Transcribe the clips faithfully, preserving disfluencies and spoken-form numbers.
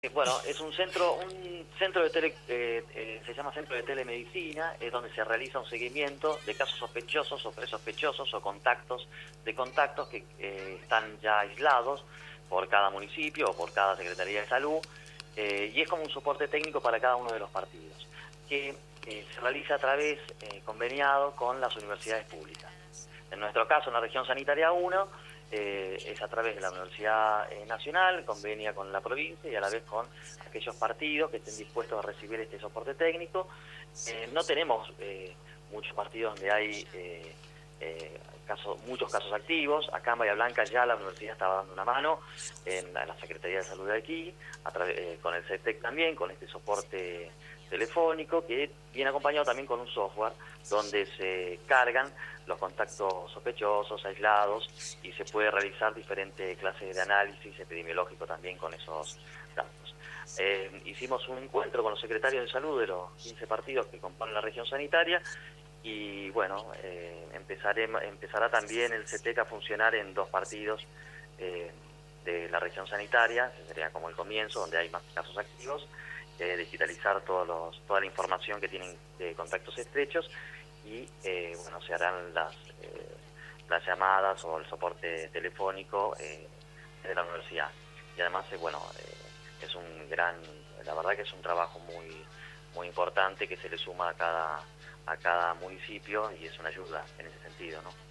Eh, Bueno, es un centro, un centro de tele, eh, eh, se llama Centro de Telemedicina, es donde se realiza un seguimiento de casos sospechosos o presospechosos o contactos de contactos que eh, están ya aislados por cada municipio o por cada Secretaría de Salud, eh, y es como un soporte técnico para cada uno de los partidos, que eh, se realiza a través, eh, conveniado con las universidades públicas. En nuestro caso, en la región sanitaria uno, eh, es a través de la Universidad eh, Nacional, convenia con la provincia y a la vez con aquellos partidos que estén dispuestos a recibir este soporte técnico. Eh, no tenemos eh, muchos partidos donde hay eh, eh, casos, muchos casos activos. Acá en Bahía Blanca ya la universidad está dando una mano en la, en la Secretaría de Salud de aquí, a través, eh, con el CETEC también, con este soporte telefónico, que viene acompañado también con un software donde se cargan los contactos sospechosos, aislados, y se puede realizar diferentes clases de análisis epidemiológico también con esos datos. Eh, hicimos un encuentro con los secretarios de salud de los quince partidos que componen la región sanitaria y bueno, eh, empezaré, empezará también el CETEC a funcionar en dos partidos eh, de la región sanitaria, que sería como el comienzo, donde hay más casos activos, eh, digitalizar todos los, toda la información que tienen de contactos estrechos y eh, bueno, se harán las, eh, las llamadas o el soporte telefónico eh, de la universidad. Y además, eh, bueno, eh, es un gran, la verdad que es un trabajo muy, muy importante que se le suma a cada, a cada municipio y es una ayuda en ese sentido, ¿no?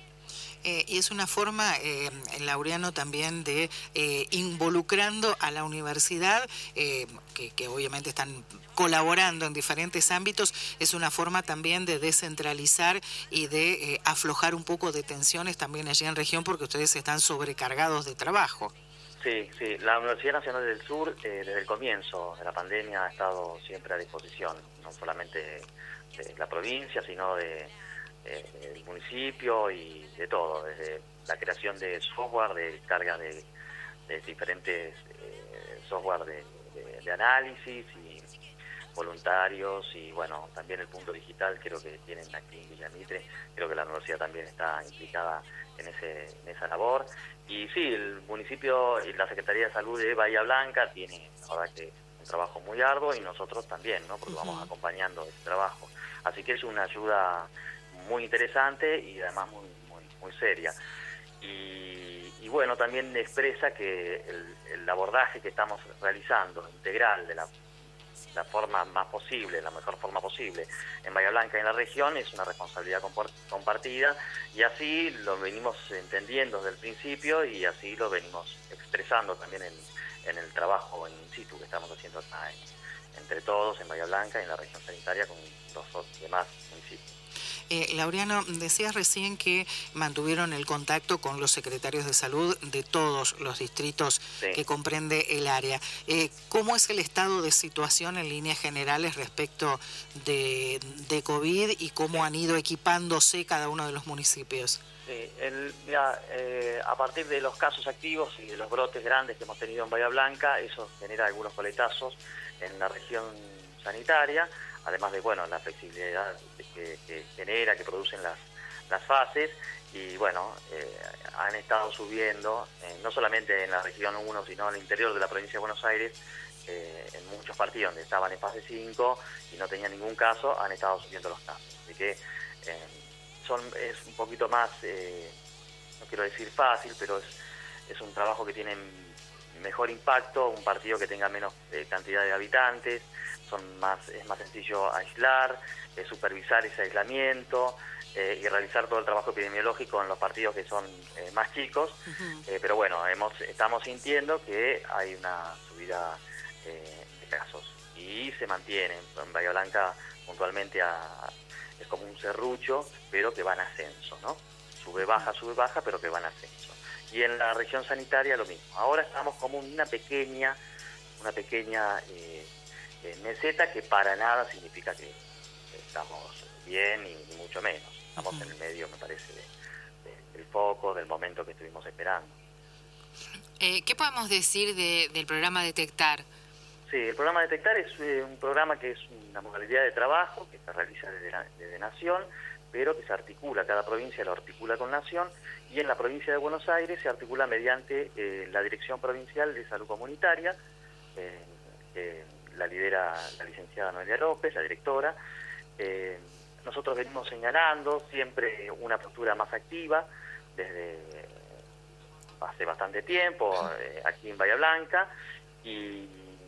Eh, y es una forma, eh, Laureano, también de eh, involucrando a la universidad, eh, que, que obviamente están colaborando en diferentes ámbitos, es una forma también de descentralizar y de eh, aflojar un poco de tensiones también allí en región, porque ustedes están sobrecargados de trabajo. Sí, sí, la Universidad Nacional del Sur eh, desde el comienzo de la pandemia ha estado siempre a disposición, no solamente de la provincia, sino de Eh, del municipio y de todo, desde la creación de software, de carga de, de diferentes eh, software de, de, de análisis y voluntarios y bueno, también el punto digital creo que tienen aquí en Villa Mitre, creo que la universidad también está implicada en, ese, en esa labor. Y sí, el municipio y la Secretaría de Salud de Bahía Blanca tiene, la verdad que un trabajo muy arduo y nosotros también, ¿no? Porque uh-huh. vamos acompañando ese trabajo. Así que es una ayuda muy interesante y además muy muy, muy seria. Y, y bueno, también expresa que el, el abordaje que estamos realizando, integral, de la, la forma más posible, la mejor forma posible, en Bahía Blanca y en la región, es una responsabilidad compartida, y así lo venimos entendiendo desde el principio y así lo venimos expresando también en, en el trabajo in situ que estamos haciendo acá en, entre todos en Bahía Blanca y en la región sanitaria con los demás municipios. Eh, Laureano, decías recién que mantuvieron el contacto con los secretarios de salud de todos los distritos sí. que comprende el área. Eh, ¿Cómo es el estado de situación en líneas generales respecto de, de COVID y cómo han ido equipándose cada uno de los municipios? Sí, el, mira, eh, a partir de los casos activos y de los brotes grandes que hemos tenido en Bahía Blanca, eso genera algunos coletazos en la región sanitaria, además de bueno la flexibilidad que, que genera, que producen las, las fases, y bueno, eh, han estado subiendo, eh, no solamente en la región uno, sino en el interior de la provincia de Buenos Aires, eh, en muchos partidos donde estaban en fase cinco y no tenían ningún caso, han estado subiendo los casos. Así que eh, son, es un poquito más, eh, no quiero decir fácil, pero es, es un trabajo que tiene mejor impacto, un partido que tenga menos eh, cantidad de habitantes, son más, es más sencillo aislar, eh, supervisar ese aislamiento eh, y realizar todo el trabajo epidemiológico en los partidos que son eh, más chicos, uh-huh. eh, pero bueno, hemos, estamos sintiendo que hay una subida eh, de casos y se mantiene. En Bahía Blanca puntualmente a, es como un serrucho, pero que va en ascenso, ¿no? Sube, baja, sube, baja, pero que va en ascenso. Y en la región sanitaria lo mismo. Ahora estamos como una pequeña, una pequeña eh, eh, meseta que para nada significa que estamos bien y, y mucho menos. Estamos uh-huh. en el medio, me parece, de, de, del foco, del momento que estuvimos esperando. Eh, ¿Qué podemos decir de, del programa Detectar? Sí, el programa Detectar es eh, un programa que es una modalidad de trabajo que se realiza desde, la, desde Nación, pero que se articula, cada provincia lo articula con Nación, y en la provincia de Buenos Aires se articula mediante eh, la Dirección Provincial de Salud Comunitaria, eh, que la lidera la licenciada Noelia López, la directora. Eh, nosotros venimos señalando siempre una postura más activa desde hace bastante tiempo eh, aquí en Bahía Blanca y,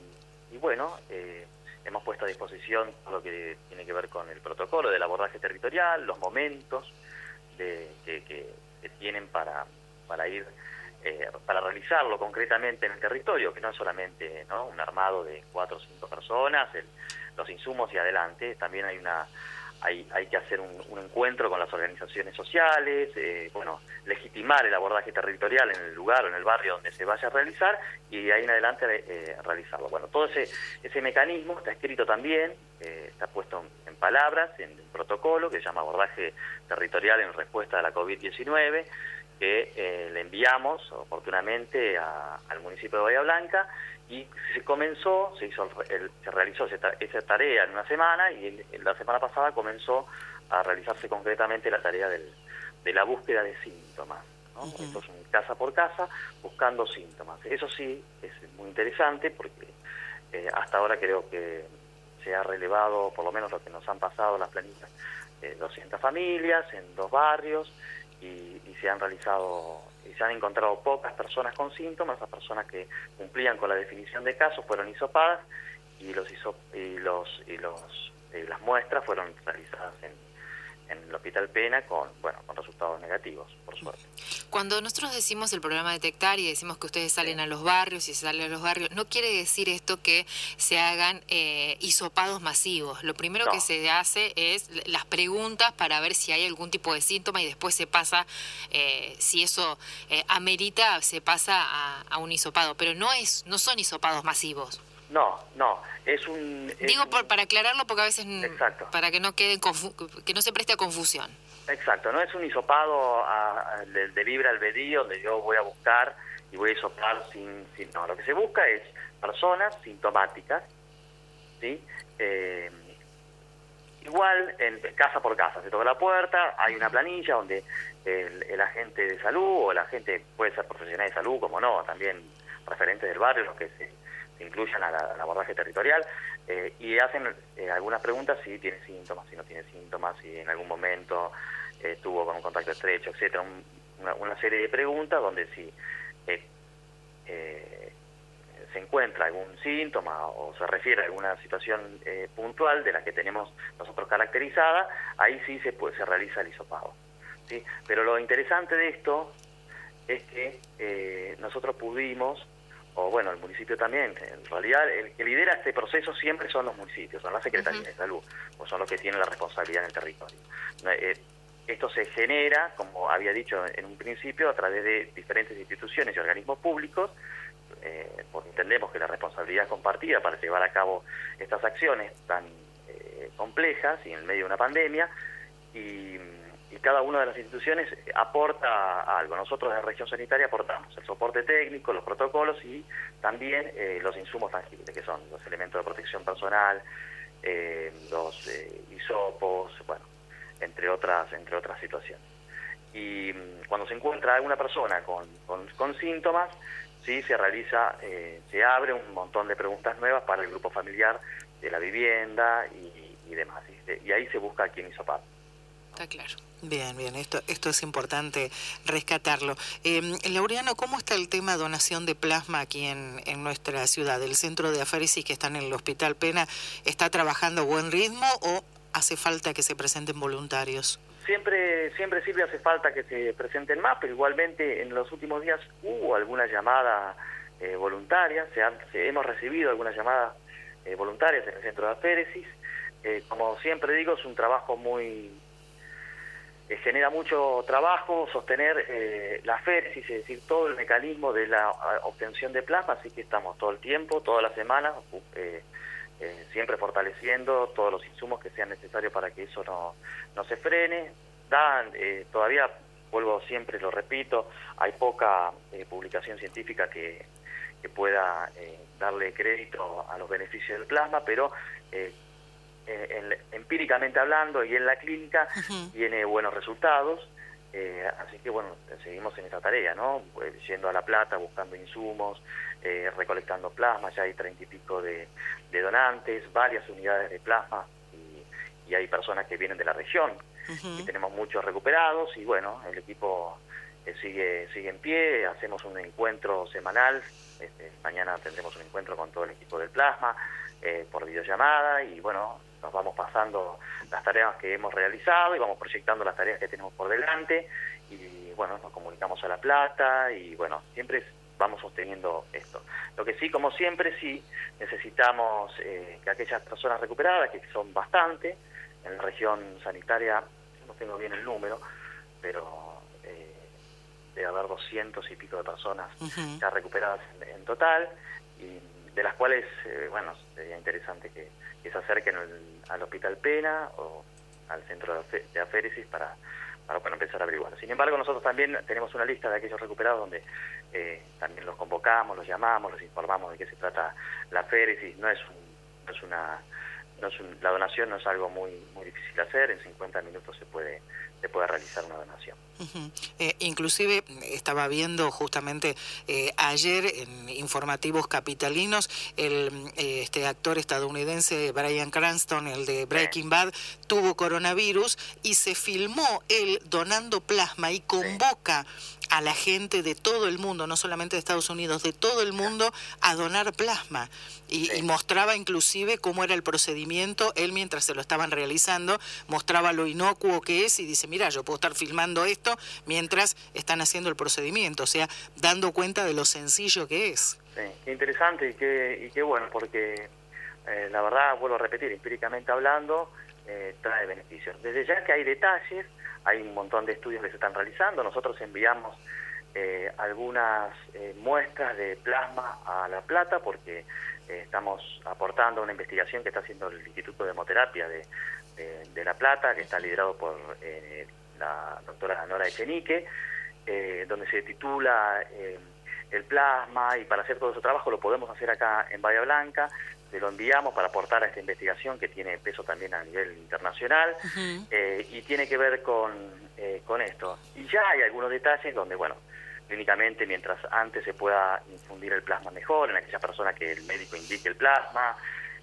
y bueno, eh, hemos puesto a disposición todo lo que tiene que ver con el protocolo del abordaje territorial, los momentos de, que, que, que tienen para, para ir, eh, para realizarlo concretamente en el territorio, que no es solamente, ¿no?, un armado de cuatro o cinco personas, el, los insumos y adelante, también hay una hay, hay que hacer un, un encuentro con las organizaciones sociales, eh, bueno, legitimar el abordaje territorial en el lugar o en el barrio donde se vaya a realizar y de ahí en adelante eh, realizarlo. Bueno, todo ese, ese mecanismo está escrito también, eh, está puesto en palabras, en el protocolo que se llama abordaje territorial en respuesta a la COVID diecinueve, que eh, le enviamos oportunamente a, al municipio de Bahía Blanca y se comenzó, se hizo el, el, se realizó esa, esa tarea en una semana y en, en la semana pasada comenzó a realizarse concretamente la tarea del, de la búsqueda de síntomas, ¿no? Uh-huh. Esto es un casa por casa buscando síntomas. Eso sí es muy interesante porque eh, hasta ahora creo que se ha relevado, por lo menos lo que nos han pasado las planillas, eh, doscientas familias en dos barrios y, y se han realizado y se han encontrado pocas personas con síntomas. Las personas que cumplían con la definición de casos fueron hisopadas y los hisop y los y los y las muestras fueron realizadas en, en el Hospital Pena con bueno con resultados negativos, por suerte. Cuando nosotros decimos el programa Detectar y decimos que ustedes salen a los barrios y se salen a los barrios, no quiere decir esto que se hagan eh, hisopados masivos. Lo primero no. que se hace es las preguntas para ver si hay algún tipo de síntoma y después se pasa, eh, si eso eh, amerita, se pasa a, a un hisopado. Pero no es, no son hisopados masivos. No, no, es un... Es Digo por, un... para aclararlo porque a veces... Exacto. Para que no quede confu que no se preste a confusión. Exacto, no es un hisopado a, a, de, de libre albedrío donde yo voy a buscar y voy a hisopar sin, sin... No, lo que se busca es personas sintomáticas, ¿sí? Eh, igual, en casa por casa, se toca la puerta, hay una planilla donde el, el agente de salud o el agente puede ser profesional de salud, como no, también referentes del barrio, los que se... incluyan al abordaje territorial eh, y hacen eh, algunas preguntas si tiene síntomas, si no tiene síntomas, si en algún momento eh, estuvo con un contacto estrecho, etcétera. Un, una, una serie de preguntas donde si eh, eh, se encuentra algún síntoma o se refiere a alguna situación eh, puntual de la que tenemos nosotros caracterizada, ahí sí se, puede, se realiza el hisopado, ¿sí? Pero lo interesante de esto es que eh, nosotros pudimos, o bueno, el municipio también, en realidad el que lidera este proceso siempre son los municipios, son las secretarías uh-huh. de salud, o son los que tienen la responsabilidad en el territorio. Eh, esto se genera, como había dicho en un principio, a través de diferentes instituciones y organismos públicos, eh, porque entendemos que la responsabilidad es compartida para llevar a cabo estas acciones tan eh, complejas y en medio de una pandemia, y... y cada una de las instituciones aporta algo. Nosotros de Región Sanitaria aportamos el soporte técnico, los protocolos y también eh, los insumos tangibles, que son los elementos de protección personal, eh, los eh, hisopos, bueno, entre otras, entre otras situaciones. Y mmm, cuando se encuentra alguna persona con, con, con síntomas, sí se realiza, eh, se abre un montón de preguntas nuevas para el grupo familiar de la vivienda y, y demás. Y, y ahí se busca a quién hisopar. Está claro. Bien, bien, esto esto es importante rescatarlo. Eh, Laureano, ¿cómo está el tema donación de plasma aquí en, en nuestra ciudad? ¿El centro de aféresis que está en el Hospital Pena está trabajando a buen ritmo o hace falta que se presenten voluntarios? Siempre siempre siempre hace falta que se presenten más, pero igualmente en los últimos días hubo alguna llamada eh, voluntaria, se han, se, hemos recibido algunas llamadas eh, voluntarias en el centro de aféresis. Eh, como siempre digo, es un trabajo muy... genera mucho trabajo sostener eh, la aféresis, es decir, todo el mecanismo de la obtención de plasma, así que estamos todo el tiempo, todas las semanas, eh, eh, siempre fortaleciendo todos los insumos que sean necesarios para que eso no, no se frene. Dan, eh, todavía, vuelvo siempre, lo repito, hay poca eh, publicación científica que, que pueda eh, darle crédito a los beneficios del plasma, pero... Eh, Eh, en, empíricamente hablando y en la clínica uh-huh. tiene buenos resultados Eh, así que bueno, seguimos en esta tarea, ¿no? Pues, yendo a La Plata, buscando insumos, eh, recolectando plasma, ya hay treinta y pico de, de donantes, varias unidades de plasma, y, y hay personas que vienen de la región, uh-huh. y tenemos muchos recuperados, y bueno, el equipo eh, sigue, sigue en pie, hacemos un encuentro semanal, este, mañana tendremos un encuentro con todo el equipo del plasma, eh, por videollamada, y bueno, nos vamos pasando las tareas que hemos realizado y vamos proyectando las tareas que tenemos por delante, y bueno, nos comunicamos a La Plata, y bueno, siempre vamos sosteniendo esto. Lo que sí, como siempre, sí necesitamos eh, que aquellas personas recuperadas, que son bastante, en la región sanitaria, no tengo bien el número, pero eh, debe haber doscientos y pico de personas uh-huh. ya recuperadas en, en total, y de las cuales, eh, bueno, sería interesante que, que se acerquen al, al Hospital Pena o al centro de, afe, de aféresis para, para bueno, empezar a averiguar. Sin embargo, nosotros también tenemos una lista de aquellos recuperados donde eh, también los convocamos, los llamamos, los informamos de qué se trata la aféresis. No es, un, no es una... No es un, la donación no es algo muy muy difícil de hacer, en cincuenta minutos se puede se puede realizar una donación. Uh-huh. Eh, inclusive estaba viendo justamente eh, ayer en informativos capitalinos el eh, este actor estadounidense Bryan Cranston, el de Breaking sí. Bad, tuvo coronavirus y se filmó él donando plasma y convoca sí. a la gente de todo el mundo, no solamente de Estados Unidos, de todo el mundo a donar plasma. Y, sí. y mostraba inclusive cómo era el procedimiento, él mientras se lo estaban realizando, mostraba lo inocuo que es y dice, mira, yo puedo estar filmando esto mientras están haciendo el procedimiento, o sea, dando cuenta de lo sencillo que es. Sí, qué interesante y qué, y qué bueno, porque eh, la verdad, vuelvo a repetir, empíricamente hablando, eh, trae beneficios. Desde ya que hay detalles, hay un montón de estudios que se están realizando, nosotros enviamos eh, algunas eh, muestras de plasma a La Plata porque eh, estamos aportando a una investigación que está haciendo el Instituto de Hemoterapia de, de, de La Plata, que está liderado por eh, la doctora Nora Echenique, eh, donde se titula eh, el plasma, y para hacer todo ese trabajo lo podemos hacer acá en Bahía Blanca, se lo enviamos para aportar a esta investigación que tiene peso también a nivel internacional, uh-huh. eh, y tiene que ver con, eh, con esto. Y ya hay algunos detalles donde, bueno, clínicamente, mientras antes se pueda infundir el plasma mejor, en aquella persona que el médico indique el plasma,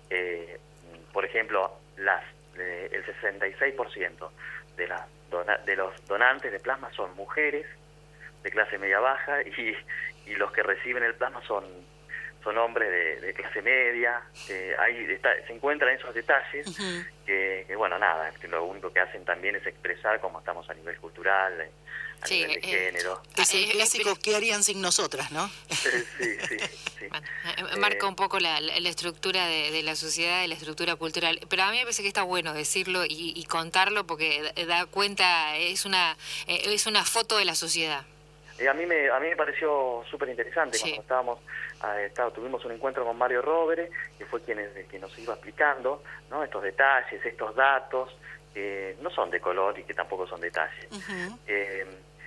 eh, por ejemplo, las, eh, el sesenta y seis por ciento de, la, de los donantes de plasma son mujeres de clase media-baja, y, y los que reciben el plasma son, son hombres de, de clase media. Eh, hay, está, se encuentran esos detalles uh-huh. que, que, bueno, nada, que lo único que hacen también es expresar cómo estamos a nivel cultural, eh, a sí, nivel de eh, género. Es el clásico, ¿qué harían sin nosotras, no? Sí, sí, sí. sí. Bueno, marca un poco la, la estructura de, de la sociedad, de la estructura cultural, pero a mí me parece que está bueno decirlo y, y contarlo porque da cuenta, es una, es una foto de la sociedad. Eh, a mí me a mí me pareció súper interesante sí. cuando estábamos eh, estado, tuvimos un encuentro con Mario Rovere, que fue quien, quien nos iba explicando, ¿no?, estos detalles, estos datos que no son de color y que tampoco son detalles. Uh-huh. eh,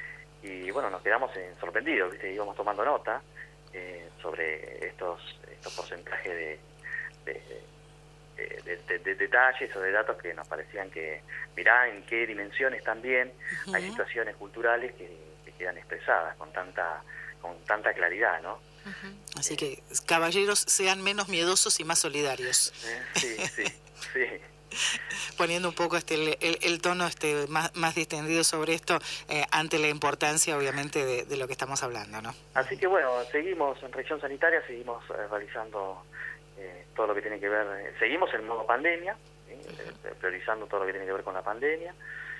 y bueno, nos quedamos en, sorprendidos, ¿viste? Íbamos tomando nota eh, sobre estos estos porcentajes de de, de, de, de, de detalles o de datos que nos parecían que, mirá en qué dimensiones también uh-huh. hay situaciones culturales que quedan expresadas con tanta con tanta claridad, ¿no? Uh-huh. Así eh, que, caballeros, sean menos miedosos y más solidarios. Eh, sí, sí, sí. Poniendo un poco este el, el, el tono este más, más distendido sobre esto, eh, ante la importancia, obviamente, de, de lo que estamos hablando, ¿no? Así que, bueno, seguimos en región sanitaria, seguimos eh, realizando eh, todo lo que tiene que ver, eh, seguimos en modo pandemia, ¿sí? uh-huh. eh, priorizando todo lo que tiene que ver con la pandemia,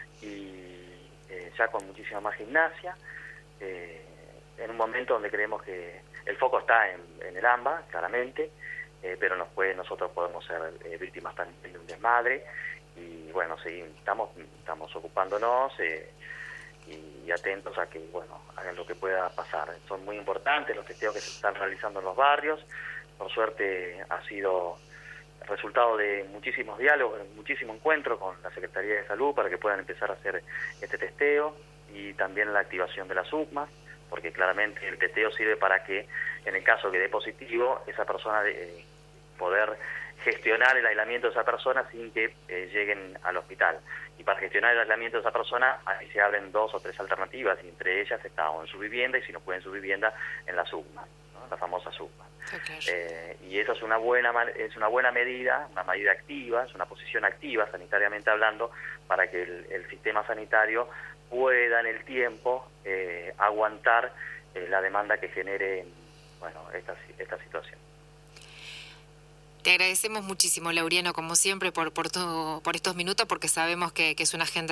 y Eh, ya con muchísima más gimnasia, eh, en un momento donde creemos que el foco está en, en el AMBA, claramente, eh, pero nos puede, nosotros podemos ser eh, víctimas también de un desmadre, y bueno, seguimos, estamos, estamos ocupándonos eh, y, y atentos a que, bueno, hagan lo que pueda pasar. Son muy importantes los testeos que se están realizando en los barrios, por suerte ha sido resultado de muchísimos diálogos, muchísimo encuentro con la Secretaría de Salud para que puedan empezar a hacer este testeo, y también la activación de las U C M A, porque claramente el testeo sirve para que, en el caso que dé positivo, esa persona eh, poder gestionar el aislamiento de esa persona sin que eh, lleguen al hospital. Y para gestionar el aislamiento de esa persona, ahí se abren dos o tres alternativas, y entre ellas está o en su vivienda, y si no puede en su vivienda, en la SUBMA, ¿no? La famosa SUBMA. Okay. Eh, y eso es una buena es una buena medida, una medida activa, es una posición activa, sanitariamente hablando, para que el, el sistema sanitario pueda en el tiempo eh, aguantar eh, la demanda que genere, bueno, esta, esta situación. Te agradecemos muchísimo, Laureano, como siempre, por por, todo, por estos minutos, porque sabemos que, que es una agenda